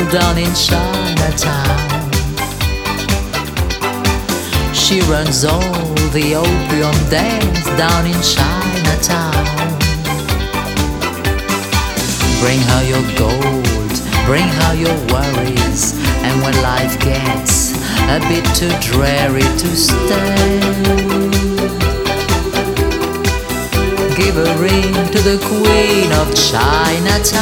down in Chinatown. She runs all the opium dens down in Chinatown. Bring her your gold, bring her your worries, and when life gets a bit too dreary to stay, give a ring to the Queen of Chinatown.